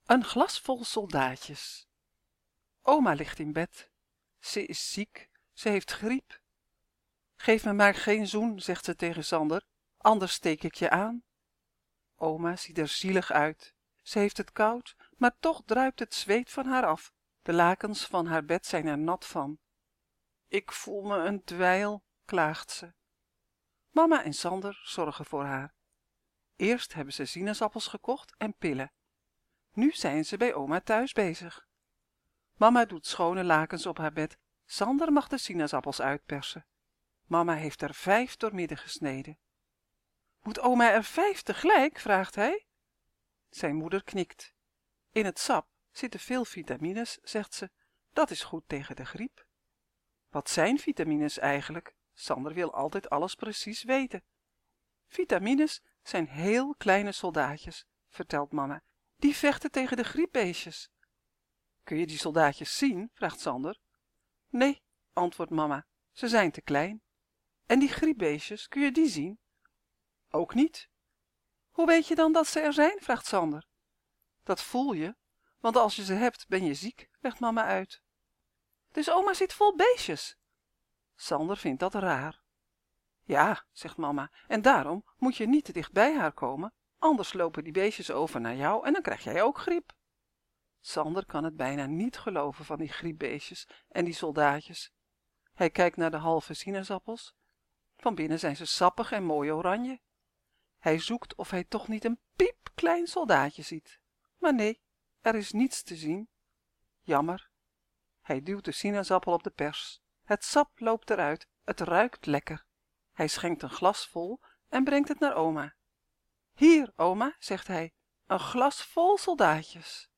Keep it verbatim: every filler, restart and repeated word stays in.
Een glas vol soldaatjes. Oma ligt in bed. Ze is ziek, ze heeft griep. Geef me maar geen zoen, zegt ze tegen Sander, anders steek ik je aan. Oma ziet er zielig uit. Ze heeft het koud, maar toch druipt het zweet van haar af. De lakens van haar bed zijn er nat van. Ik voel me een dweil, klaagt ze. Mama en Sander zorgen voor haar. Eerst hebben ze sinaasappels gekocht en pillen. Nu zijn ze bij oma thuis bezig. Mama doet schone lakens op haar bed. Sander mag de sinaasappels uitpersen. Mama heeft er vijf doormidden gesneden. Moet oma er vijf tegelijk? Vraagt hij. Zijn moeder knikt. In het sap zitten veel vitamines, zegt ze. Dat is goed tegen de griep. Wat zijn vitamines eigenlijk? Sander wil altijd alles precies weten. Vitamines zijn heel kleine soldaatjes, vertelt mama. Die vechten tegen de griepbeestjes. Kun je die soldaatjes zien? Vraagt Sander. Nee, antwoordt mama. Ze zijn te klein. En die griepbeestjes, kun je die zien? Ook niet. Hoe weet je dan dat ze er zijn? Vraagt Sander. Dat voel je, want als je ze hebt ben je ziek, legt mama uit. Dus oma zit vol beestjes. Sander vindt dat raar. Ja, zegt mama, en daarom moet je niet te dicht bij haar komen, anders lopen die beestjes over naar jou en dan krijg jij ook griep. Sander kan het bijna niet geloven van die griepbeestjes en die soldaatjes. Hij kijkt naar de halve sinaasappels. Van binnen zijn ze sappig en mooi oranje. Hij zoekt of hij toch niet een piepklein soldaatje ziet. Maar nee, er is niets te zien. Jammer. Hij duwt de sinaasappel op de pers. Het sap loopt eruit. Het ruikt lekker. Hij schenkt een glas vol en brengt het naar oma. Hier, oma, zegt hij, een glas vol soldaatjes.